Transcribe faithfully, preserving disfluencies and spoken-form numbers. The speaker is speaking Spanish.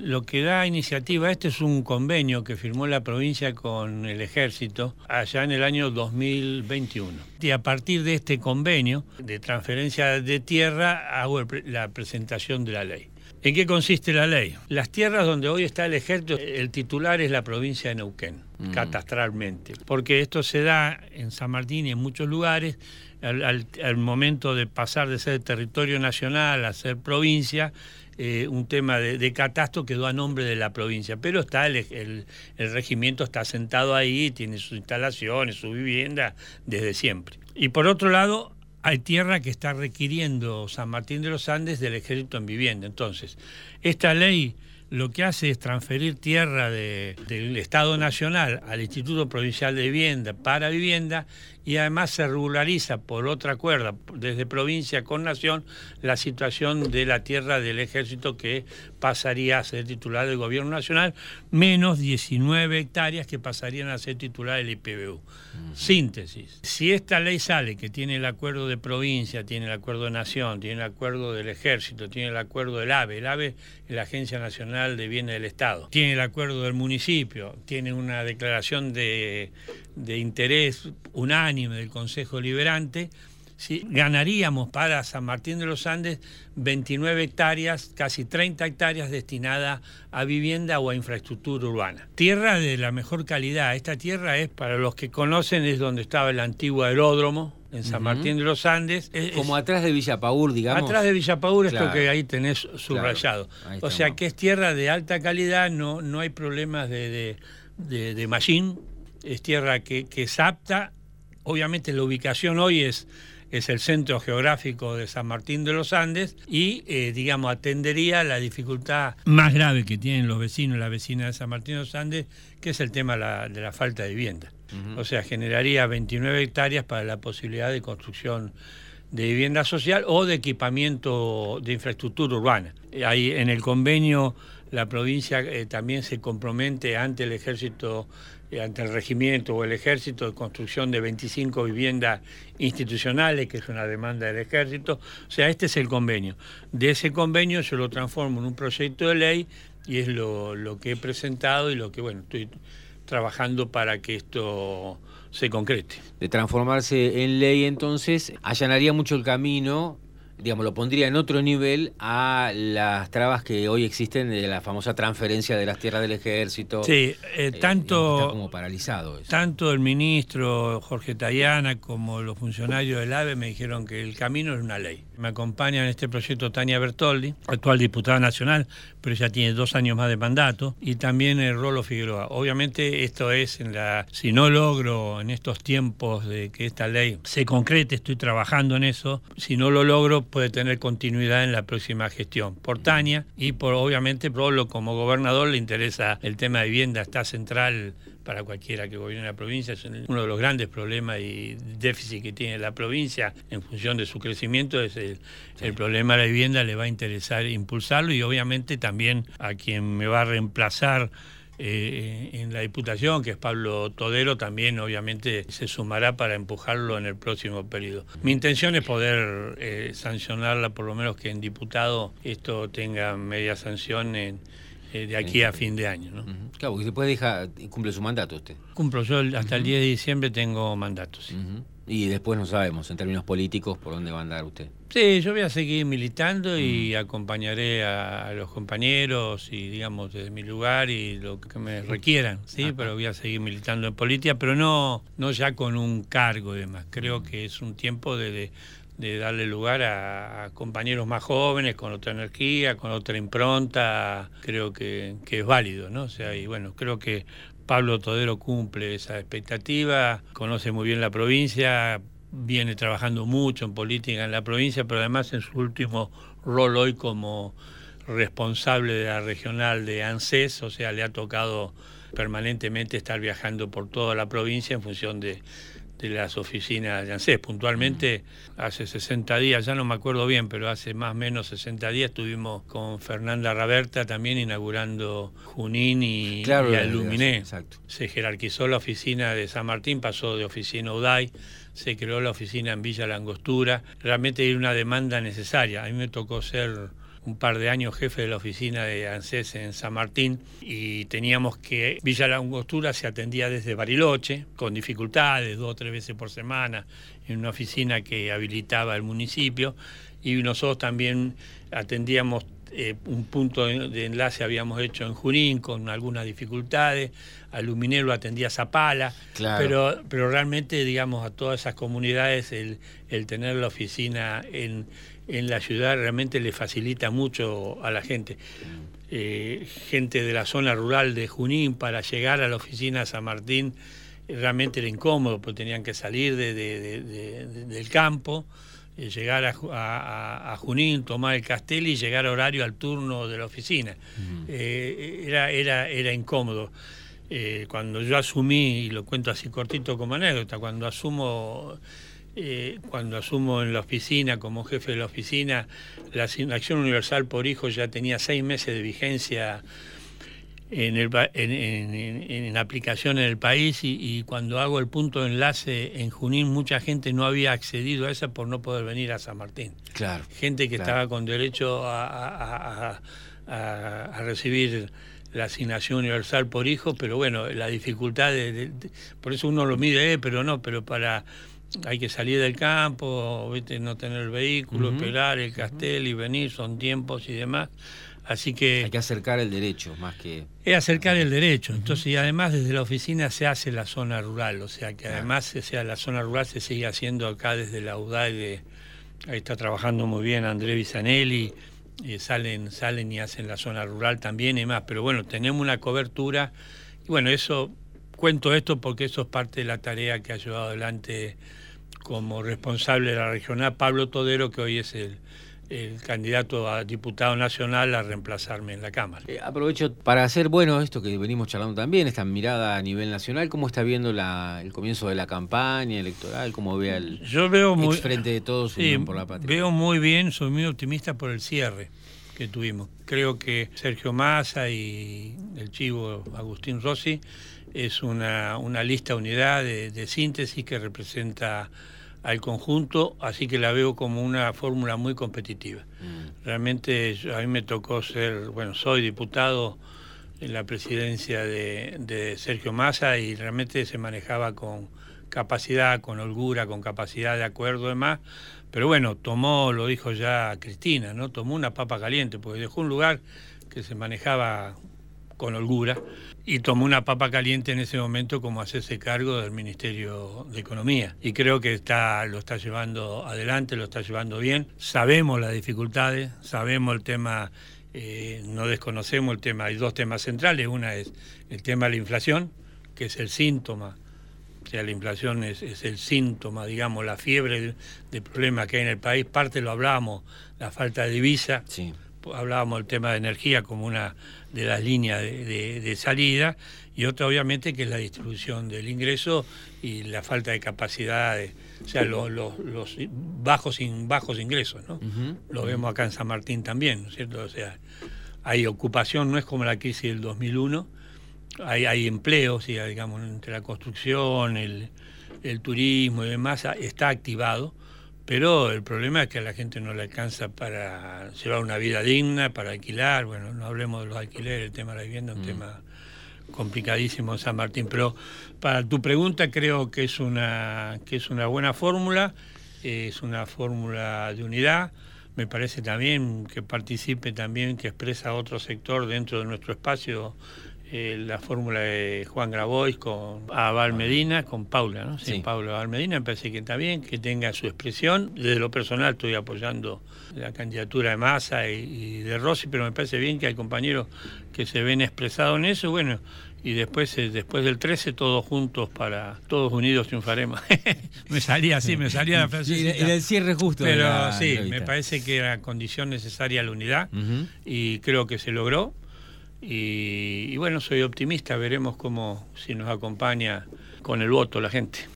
Lo que da iniciativa, este es un convenio que firmó la provincia con el Ejército allá en el año dos mil veintiuno. Y a partir de este convenio de transferencia de tierra hago el, la presentación de la ley. ¿En qué consiste la ley? Las tierras donde hoy está el Ejército, el titular es la provincia de Neuquén, mm. catastralmente, porque esto se da en San Martín y en muchos lugares. Al, al, al momento de pasar de ser territorio nacional a ser provincia, eh, un tema de, de catastro quedó a nombre de la provincia, pero está el, el, el regimiento está sentado ahí, tiene sus instalaciones, su vivienda desde siempre. Y por otro lado, hay tierra que está requiriendo San Martín de los Andes del Ejército en vivienda. Entonces, esta ley lo que hace es transferir tierra de, del Estado Nacional al Instituto Provincial de Vivienda para vivienda, y además se regulariza por otra cuerda, desde provincia con nación, la situación de la tierra del Ejército, que pasaría a ser titular del Gobierno Nacional, menos diecinueve hectáreas que pasarían a ser titular del I P B U. Uh-huh. Síntesis. Si esta ley sale, que tiene el acuerdo de provincia, tiene el acuerdo de nación, tiene el acuerdo del Ejército, tiene el acuerdo del AVE, el AVE es la Agencia Nacional de Bienes del Estado, tiene el acuerdo del municipio, tiene una declaración de, de interés unánime del Consejo Liberante, ¿sí? Ganaríamos para San Martín de los Andes veintinueve hectáreas, casi treinta hectáreas destinadas a vivienda o a infraestructura urbana. Tierra de la mejor calidad. Esta tierra es, para los que conocen, es donde estaba el antiguo aeródromo, en San uh-huh. Martín de los Andes. Es, Como atrás de Villa Paúl, digamos. Atrás de Villa Paúl, claro. Esto que ahí tenés subrayado. Claro. O sea que es tierra de alta calidad, no, no hay problemas de, de, de, de mallín, es tierra que, que es apta. Obviamente la ubicación hoy es, es el centro geográfico de San Martín de los Andes y, eh, digamos, atendería la dificultad más grave que tienen los vecinos y las vecinas de San Martín de los Andes, que es el tema la, de la falta de vivienda. Uh-huh. O sea, generaría veintinueve hectáreas para la posibilidad de construcción de vivienda social o de equipamiento de infraestructura urbana. Ahí en el convenio la provincia eh, también se compromete ante el Ejército, eh, ante el regimiento o el Ejército, de construcción de veinticinco viviendas institucionales, que es una demanda del Ejército. O sea, este es el convenio. De ese convenio yo lo transformo en un proyecto de ley y es lo, lo que he presentado y lo que, bueno, estoy trabajando para que esto se concrete. De transformarse en ley, entonces, allanaría mucho el camino, digamos, lo pondría en otro nivel a las trabas que hoy existen de la famosa transferencia de las tierras del Ejército. Sí, eh, tanto, está como paralizado eso. Tanto el ministro Jorge Tayana como los funcionarios del AVE me dijeron que el camino es una ley. Me acompaña en este proyecto Tania Bertoldi, actual diputada nacional, pero ya tiene dos años más de mandato, y también el Rolo Figueroa. Obviamente esto es, en la, si no logro en estos tiempos de que esta ley se concrete, estoy trabajando en eso, si no lo logro puede tener continuidad en la próxima gestión. Por Tania y por, obviamente, Rolo como gobernador le interesa el tema de vivienda, está central para cualquiera que gobierne la provincia, es uno de los grandes problemas y déficit que tiene la provincia en función de su crecimiento, es el, sí. el problema de la vivienda, le va a interesar impulsarlo, y obviamente también a quien me va a reemplazar eh, en la Diputación, que es Pablo Todero, también obviamente se sumará para empujarlo en el próximo periodo. Mi intención es poder eh, sancionarla, por lo menos que en diputado esto tenga media sanción en de aquí a fin de año, ¿no? Uh-huh. Claro, porque después deja, cumple su mandato usted. Cumplo, yo hasta uh-huh. el diez de diciembre tengo mandato, sí. Uh-huh. Y después no sabemos, en términos políticos, por dónde va a andar usted. Sí, yo voy a seguir militando uh-huh. y acompañaré a, a los compañeros y, digamos, desde mi lugar y lo que me requieran, ¿sí? Uh-huh. Pero voy a seguir militando en política, pero no, no ya con un cargo y demás. Creo uh-huh. que es un tiempo de... de de darle lugar a, a compañeros más jóvenes, con otra energía, con otra impronta, creo que, que es válido, ¿no? O sea, y bueno, creo que Pablo Todero cumple esa expectativa, conoce muy bien la provincia, viene trabajando mucho en política en la provincia, pero además en su último rol hoy como responsable de la regional de ANSES, o sea, le ha tocado permanentemente estar viajando por toda la provincia en función de de las oficinas de ANSES. Puntualmente, hace sesenta días, ya no me acuerdo bien, pero hace más o menos sesenta días estuvimos con Fernanda Raberta también inaugurando Junín y, claro, y Aluminé. Exacto. Se jerarquizó la oficina de San Martín, pasó de oficina Uday, se creó la oficina en Villa Langostura. Realmente era una demanda necesaria. A mí me tocó ser un par de años jefe de la oficina de ANSES en San Martín y teníamos que, Villa La Angostura se atendía desde Bariloche, con dificultades, dos o tres veces por semana, en una oficina que habilitaba el municipio, y nosotros también atendíamos eh, un punto de, de enlace habíamos hecho en Junín con algunas dificultades, a Luminero lo atendía Zapala, claro. pero, pero realmente, digamos, a todas esas comunidades el, el tener la oficina en, en la ciudad realmente le facilita mucho a la gente. Eh, gente de la zona rural de Junín para llegar a la oficina de San Martín realmente era incómodo, porque tenían que salir de, de, de, de, de, del campo, eh, llegar a, a, a Junín, tomar el Castel y llegar a horario al turno de la oficina. Uh-huh. eh, era, era, era incómodo. Eh, cuando yo asumí, y lo cuento así cortito como anécdota, cuando asumo eh, cuando asumo en la oficina como jefe de la oficina, la asignación universal por hijo ya tenía seis meses de vigencia en, el, en, en, en aplicación en el país, y, y cuando hago el punto de enlace en Junín, mucha gente no había accedido a esa por no poder venir a San Martín. Claro. Gente que claro. estaba con derecho a, a, a, a, a recibir la asignación universal por hijo, pero bueno, la dificultad de, de, de, por eso uno lo mide, eh, pero no, pero para hay que salir del campo, ¿viste? No tener el vehículo, uh-huh. esperar el Castel y venir, son tiempos y demás, así que hay que acercar el derecho más que es acercar el derecho. Uh-huh. Entonces, y además desde la oficina se hace la zona rural, o sea que claro. además o sea, la zona rural se sigue haciendo acá desde la U D A I, de, ahí está trabajando muy bien Andrés Bisanelli. Eh, salen salen y hacen la zona rural también y más, pero bueno, tenemos una cobertura, y bueno, eso, cuento esto porque eso es parte de la tarea que ha llevado adelante como responsable de la regional Pablo Todero, que hoy es el, el candidato a diputado nacional a reemplazarme en la Cámara. Eh, aprovecho para hacer, bueno, esto que venimos charlando también, esta mirada a nivel nacional. ¿Cómo está viendo la, el comienzo de la campaña electoral? ¿Cómo ve al Yo veo muy, ex Frente de Todos, sí, Unión por la Patria? Veo muy bien, soy muy optimista por el cierre que tuvimos. Creo que Sergio Massa y el chivo Agustín Rossi es una, una lista unidad de, de síntesis que representa al conjunto, así que la veo como una fórmula muy competitiva. Mm. Realmente a mí me tocó ser, bueno, soy diputado en la presidencia de, de Sergio Massa, y realmente se manejaba con capacidad, con holgura, con capacidad de acuerdo y demás, pero bueno, tomó, lo dijo ya Cristina, ¿no? Tomó una papa caliente, porque dejó un lugar que se manejaba con holgura, y tomó una papa caliente en ese momento como hacerse cargo del Ministerio de Economía. Y creo que está, lo está llevando adelante, lo está llevando bien. Sabemos las dificultades, sabemos el tema, eh, no desconocemos el tema. Hay dos temas centrales. Una es el tema de la inflación, que es el síntoma. O sea, la inflación es, es el síntoma, digamos, la fiebre del de problema que hay en el país. Parte lo hablábamos, la falta de divisa. Sí. Hablábamos del tema de energía como una de las líneas de, de, de salida, y otra obviamente que es la distribución del ingreso y la falta de capacidad, de, o sea, los, los, los bajos, in, bajos ingresos, ¿no? Uh-huh. Lo vemos acá en San Martín también, ¿no es cierto? O sea, hay ocupación, no es como la crisis del dos mil uno, hay, hay empleo, sí, digamos, entre la construcción, el, el turismo y demás, está activado. Pero el problema es que a la gente no le alcanza para llevar una vida digna, para alquilar. Bueno, no hablemos de los alquileres, el tema de la vivienda es un mm. tema complicadísimo en San Martín. Pero para tu pregunta, creo que es una, que es una buena fórmula, es una fórmula de unidad. Me parece también que participe también, que expresa otro sector dentro de nuestro espacio, Eh, la fórmula de Juan Grabois con Abal Medina, con Paula, ¿no? Sí, sí. Paula Abal Medina, me parece que está bien, que tenga su expresión. Desde lo personal estoy apoyando la candidatura de Massa y, y de Rossi, pero me parece bien que hay compañeros que se ven expresados en eso, bueno, y después después del trece todos juntos, para todos unidos triunfaremos. Me salía así, me salía la frase. Sí, era el cierre justo. Pero la, sí, la me parece que era condición necesaria la unidad, uh-huh. y creo que se logró. Y, y bueno, soy optimista, veremos cómo, si nos acompaña con el voto la gente.